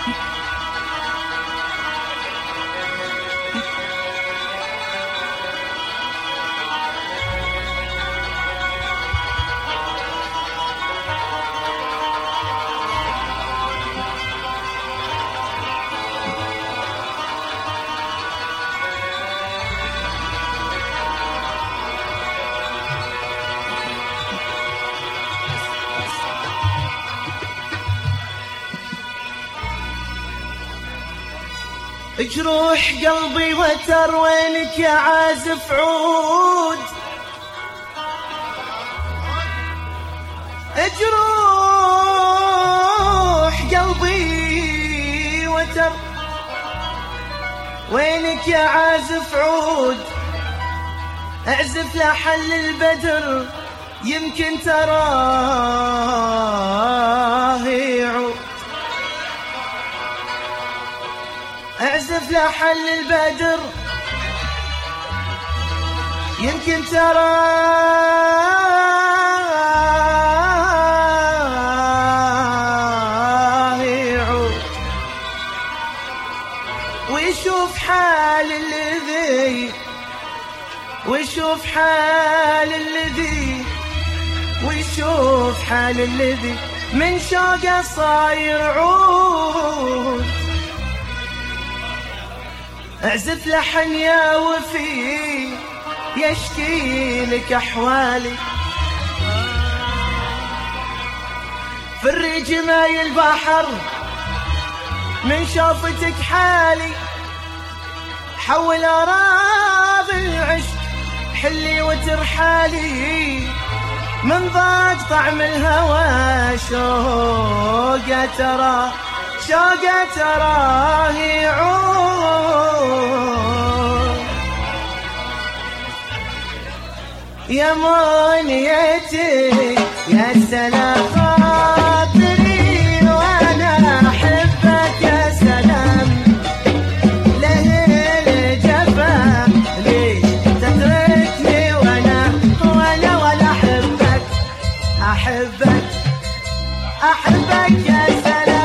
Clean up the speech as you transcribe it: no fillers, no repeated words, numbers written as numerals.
جروح قلبي وتر وينك يا عازف عود، جروح قلبي وتر وينك يا عازف عود، اعزف لحل البدر يمكن تراه يعود، اعزف لحل البدر يمكن تراه يعود، ويشوف حال الذي ويشوف حال الذي ويشوف حال الذي من شوقه صاير عود، اعزف لحن يا وفي يشكي لك احوالي، فري جماي البحر من شوفتك حالي، حول اراضي العشق حلي وترحالي، من ضاق طعم الهوى شوقه ترى شوقه تراه يعود، يا منيتي يا سلام خاطري وانا احبك يا سلام، ليه الجفا ليش تتركني وانا ولا احبك احبك احبك يا سلام.